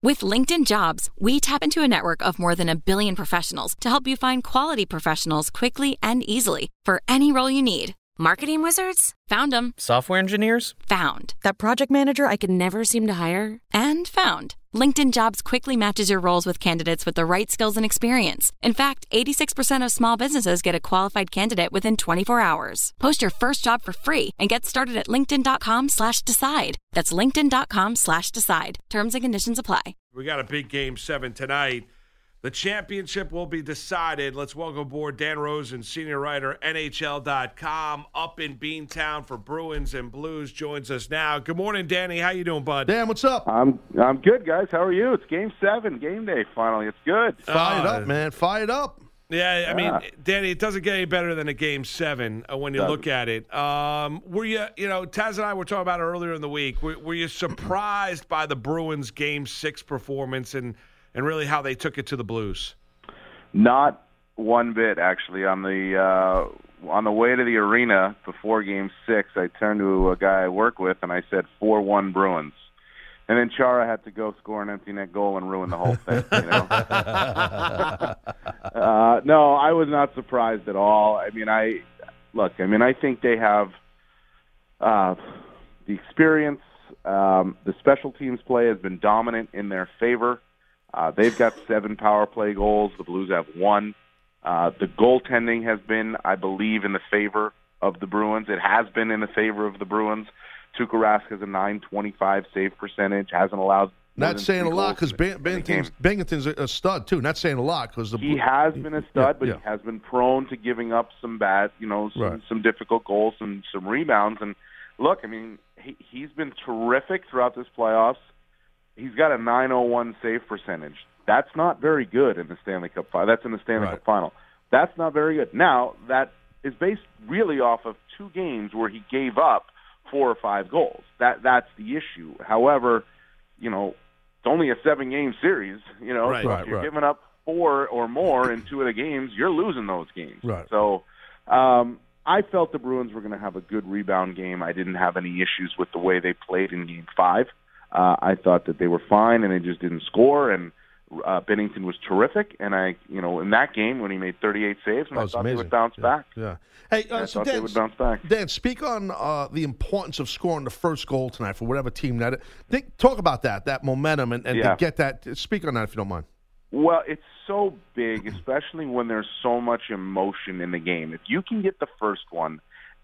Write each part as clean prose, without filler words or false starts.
With LinkedIn Jobs, we tap into a network of more than 1 billion professionals to help you find quality professionals quickly and easily for any role you need. Marketing wizards? Found them. Software engineers? Found. That project manager I could never seem to hire? And found. LinkedIn Jobs quickly matches your roles with candidates with the right skills and experience. In fact, 86% of small businesses get a qualified candidate within 24 hours. Post your first job for free and get started at linkedin.com/decide. That's linkedin.com/decide. Terms and conditions apply. We got a big Game 7 tonight. The championship will be decided. Let's welcome aboard Dan Rosen, senior writer, NHL.com, up in Beantown for Bruins and Blues, joins us now. Good morning, Danny. How you doing, bud? Dan, what's up? I'm good, guys. How are you? It's Game 7, game day, finally. It's good. Fired up, man. Fired up. Yeah, I mean, Danny, it doesn't get any better than a Game 7 when you look at it. Were you, Taz and I were talking about it earlier in the week. Were you surprised by the Bruins' Game 6 performance and really how they took it to the Blues? Not one bit, actually. On the way to the arena before Game 6, I turned to a guy I work with, and I said 4-1 Bruins. And then Chara had to go score an empty net goal and ruin the whole thing. No, I was not surprised at all. I think they have the experience. The special teams play has been dominant in their favor. They've got 7 power play goals. The Blues have 1. The goaltending has been, I believe, in the favor of the Bruins. It has been in the favor of the Bruins. Tuukka Rask has a .925 save percentage. Hasn't allowed. Not saying a lot because Binghamton's a stud too. Not saying a lot because he has been a stud, but he has been prone to giving up some bad, some difficult goals and some rebounds. And look, I mean, he's been terrific throughout this playoffs. He's got a .901 save percentage. That's not very good in the Stanley Cup final. That's in the Stanley Cup final. That's not very good. Now, that is based really off of 2 games where he gave up 4 or 5 goals. That's the issue. However, it's only a 7-game series. So if you're giving up 4 or more in 2 of the games, you're losing those games. Right. So I felt the Bruins were going to have a good rebound game. I didn't have any issues with the way they played in Game 5. I thought that they were fine, and they just didn't score. And Binnington was terrific. And in that game when he made 38 saves, and I thought they would bounce back. Yeah. Hey, I thought they would bounce back. Dan, speak on the importance of scoring the first goal tonight for whatever team that. Talk about that momentum, and to get that. Speak on that if you don't mind. Well, it's so big, especially when there's so much emotion in the game. If you can get the first one,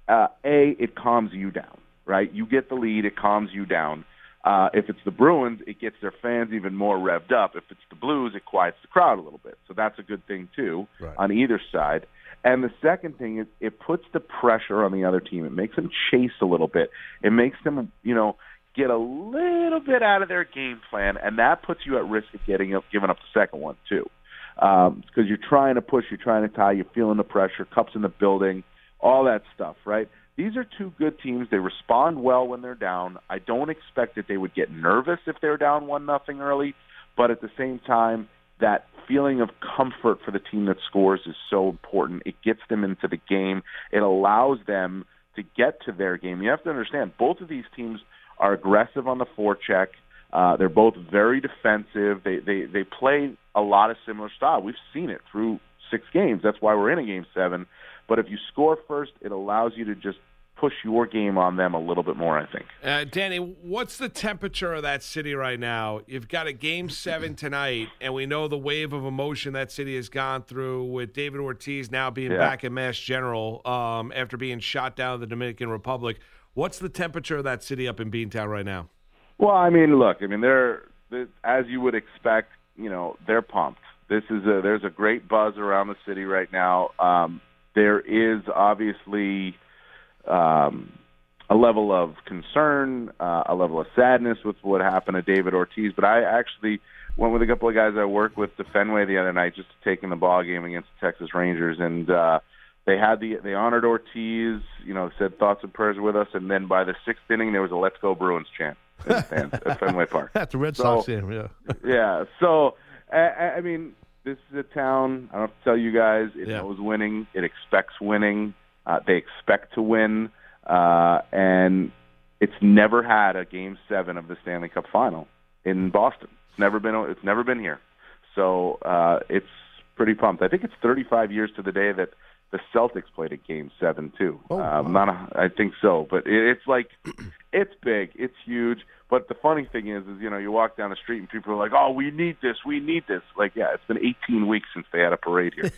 it calms you down, right? You get the lead, it calms you down. If it's the Bruins, it gets their fans even more revved up. If it's the Blues, it quiets the crowd a little bit. So that's a good thing, too, on either side. And the second thing is it puts the pressure on the other team. It makes them chase a little bit. It makes them, get a little bit out of their game plan, and that puts you at risk of giving up the second one, too. Because you're trying to push, you're trying to tie, you're feeling the pressure, cups in the building, all that stuff, right? These are 2 good teams. They respond well when they're down. I don't expect that they would get nervous if they're down 1-0 early, but at the same time, that feeling of comfort for the team that scores is so important. It gets them into the game. It allows them to get to their game. You have to understand, both of these teams are aggressive on the forecheck. They're both very defensive. They play a lot of similar style. We've seen it through 6 games. That's why we're in a Game 7. But if you score first, it allows you to just push your game on them a little bit more, I think. Danny, what's the temperature of that city right now? You've got a Game 7 tonight, and we know the wave of emotion that city has gone through with David Ortiz now being back in Mass General after being shot down in the Dominican Republic. What's the temperature of that city up in Beantown right now? Well, they're as you would expect, they're pumped. There's a great buzz around the city right now. There is obviously a level of concern, a level of sadness with what happened to David Ortiz. But I actually went with a couple of guys I work with to Fenway the other night just to take in the ball game against the Texas Rangers, and they honored Ortiz, said thoughts and prayers with us, and then by the 6th inning there was a "Let's Go Bruins" chant in the stands at Fenway Park. At the Red Sox game, yeah. Yeah. So this is a town, I don't have to tell you guys, it knows winning. It expects winning. They expect to win. And it's never had a Game 7 of the Stanley Cup Final in Boston. It's never been here. So it's pretty pumped. I think it's 35 years to the day that the Celtics played at Game 7 too. Oh, wow. I think so, but it's like it's big, it's huge. But the funny thing is you walk down the street and people are like, "Oh, we need this. Like, yeah, it's been 18 weeks since they had a parade here.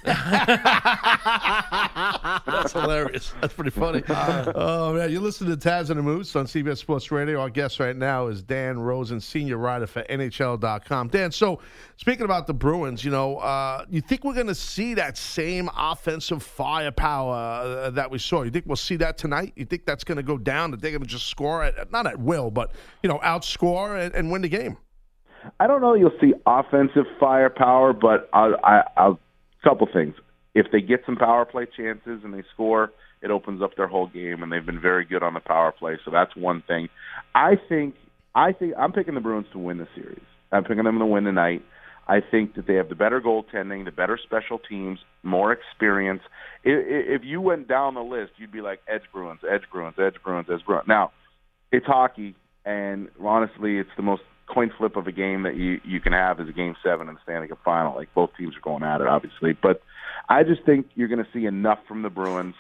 That's hilarious. That's pretty funny. Oh, man. You're listening to Taz and the Moose on CBS Sports Radio. Our guest right now is Dan Rosen, senior writer for NHL.com. Dan, so speaking about the Bruins, you think we're going to see that same offensive firepower that we saw? You think we'll see that tonight? You think that's going to go down, that they're going to just score, not at will, but, outscore and win the game? I don't know you'll see offensive firepower, but I'll couple things. If they get some power play chances and they score, it opens up their whole game, and they've been very good on the power play. So that's one thing. I think I'm picking the Bruins to win the series. I'm picking them to win tonight. I think that they have the better goaltending, the better special teams, more experience. If you went down the list, you'd be like edge Bruins, edge Bruins, edge Bruins, edge Bruins. Now, it's hockey, and honestly, it's the most coin flip of a game that you can have is a Game 7 in the Stanley Cup Final. Like, both teams are going at it, obviously. But I just think you're going to see enough from the Bruins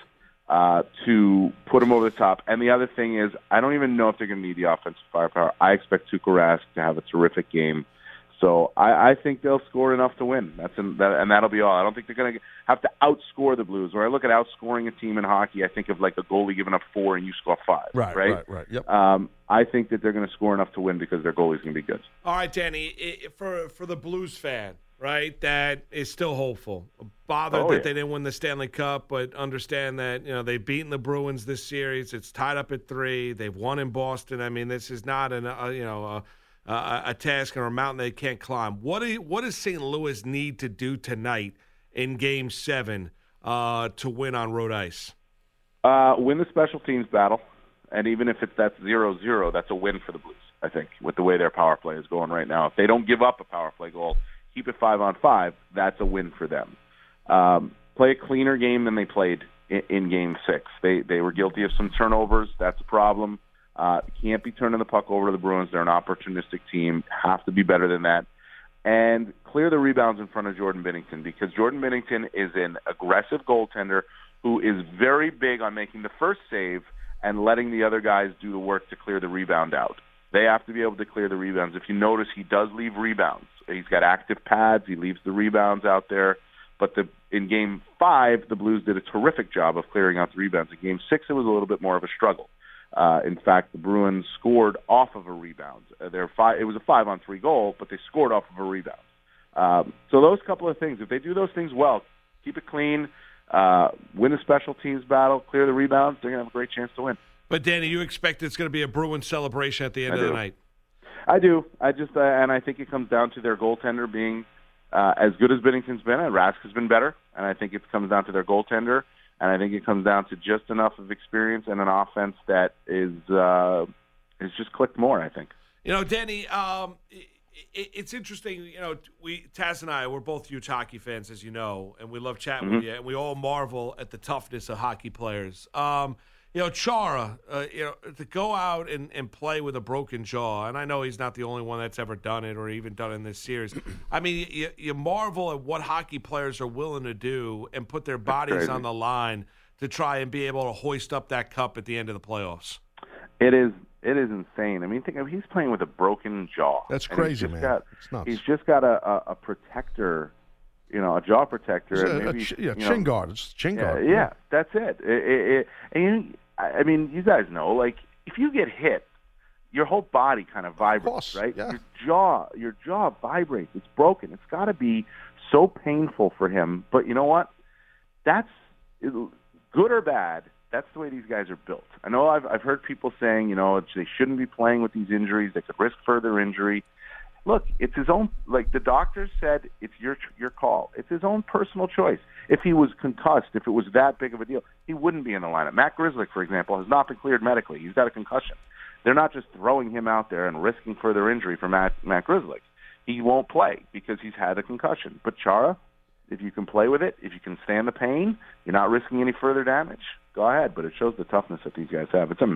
to put them over the top. And the other thing is, I don't even know if they're going to need the offensive firepower. I expect Tuukka Rask to have a terrific game. So I think they'll score enough to win. And that'll be all. I don't think they're going to have to outscore the Blues. When I look at outscoring a team in hockey, I think of like a goalie giving up 4 and you score 5. Right. Yep. I think that they're going to score enough to win because their goalie's going to be good. All right, Danny, for the Blues fan, right, that is still hopeful, bothered that they didn't win the Stanley Cup, but understand that they've beaten the Bruins this series. It's tied up at 3. They've won in Boston. I mean, this is not a task or a mountain they can't climb. What does St. Louis need to do tonight in Game 7 to win on road ice? Win the special teams battle, and even if that's 0-0, that's a win for the Blues, I think, with the way their power play is going right now. If they don't give up a power play goal, keep it 5-on-5, that's a win for them. Play a cleaner game than they played in Game 6. They were guilty of some turnovers. That's a problem. Can't be turning the puck over to the Bruins. They're an opportunistic team. Have to be better than that. And clear the rebounds in front of Jordan Binnington, because Jordan Binnington is an aggressive goaltender who is very big on making the first save and letting the other guys do the work to clear the rebound out. They have to be able to clear the rebounds. If you notice, he does leave rebounds. He's got active pads. He leaves the rebounds out there. But in Game 5, the Blues did a terrific job of clearing out the rebounds. In Game 6, it was a little bit more of a struggle. In fact, the Bruins scored off of a rebound. It was a 5-on-3 goal, but they scored off of a rebound. So those couple of things, if they do those things well, keep it clean, win the special teams battle, clear the rebounds, they're going to have a great chance to win. But, Danny, you expect it's going to be a Bruins celebration at the end of the night? I do. And I think it comes down to their goaltender being as good as Binnington's been, and Rask has been better, and I think it comes down to their goaltender. And I think it comes down to just enough of experience and an offense that is just clicked more, I think. Danny, it's interesting. Taz and I, we're both huge hockey fans, as you know, and we love chatting with you, and we all marvel at the toughness of hockey players. Chara, to go out and play with a broken jaw, and I know he's not the only one that's ever done it or even done it in this series. I mean, you marvel at what hockey players are willing to do and put their bodies on the line to try and be able to hoist up that cup at the end of the playoffs. It is insane. I mean, think of he's playing with a broken jaw. That's crazy, man. It's nuts. He's just got a protector. A jaw protector. Chin guard. It's chin guard. Yeah, that's it. I mean, you guys know, like, if you get hit, your whole body kind of vibrates, right? Yeah. Your jaw vibrates. It's broken. It's got to be so painful for him. But you know what? That's good or bad. That's the way these guys are built. I know I've heard people saying, they shouldn't be playing with these injuries. They could risk further injury. Look, it's his own, like the doctors said, it's your call. It's his own personal choice. If he was concussed, if it was that big of a deal, he wouldn't be in the lineup. Matt Grzelcyk, for example, has not been cleared medically. He's got a concussion. They're not just throwing him out there and risking further injury for Matt Grzelcyk. He won't play because he's had a concussion. But Chara, if you can play with it, if you can stand the pain, you're not risking any further damage, go ahead. But it shows the toughness that these guys have. It's amazing.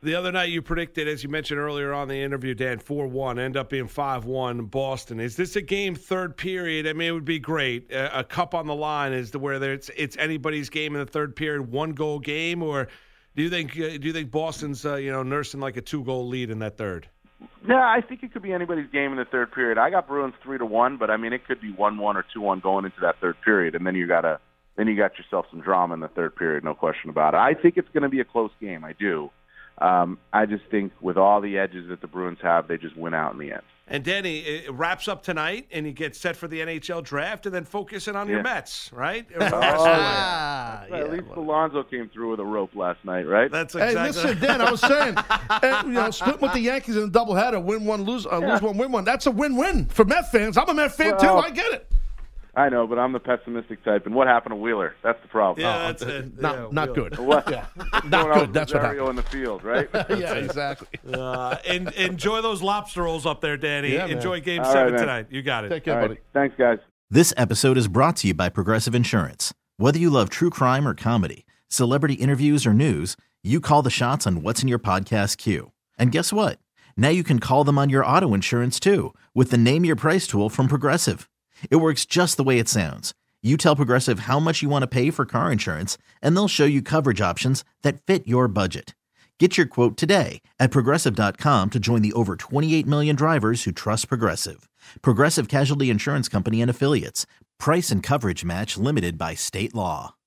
The other night you predicted, as you mentioned earlier on the interview, Dan, 4-1, end up being 5-1 Boston. Is this a game third period? I mean, it would be great. A cup on the line is where it's anybody's game in the third period, 1-goal game, or do you think Boston's nursing like a 2-goal lead in that third? Yeah, I think it could be anybody's game in the third period. I got Bruins 3-1, but I mean it could be 1-1 or 2-1 going into that third period, and then you got yourself some drama in the third period, no question about it. I think it's going to be a close game. I do. I just think with all the edges that the Bruins have, they just win out in the end. And Danny, it wraps up tonight, and you get set for the NHL draft, and then focusing on your Mets, right? At least Alonso came through with a rope last night, right? That's exactly. Hey, listen, Dan, I was saying, split with the Yankees in a doubleheader, win one, lose one, win one. That's a win-win for Met fans. I'm a Met fan too. I get it. I know, but I'm the pessimistic type. And what happened to Wheeler? That's the problem. Yeah, that's it. Not good. What? Yeah. Not good. That's what happened in the field, right? Yeah, exactly. And enjoy those lobster rolls up there, Danny. Yeah, enjoy Game 7 tonight. You got it. Take care, buddy. Thanks, guys. This episode is brought to you by Progressive Insurance. Whether you love true crime or comedy, celebrity interviews or news, you call the shots on what's in your podcast queue. And guess what? Now you can call them on your auto insurance too with the Name Your Price tool from Progressive. It works just the way it sounds. You tell Progressive how much you want to pay for car insurance, and they'll show you coverage options that fit your budget. Get your quote today at Progressive.com to join the over 28 million drivers who trust Progressive. Progressive Casualty Insurance Company and Affiliates. Price and coverage match limited by state law.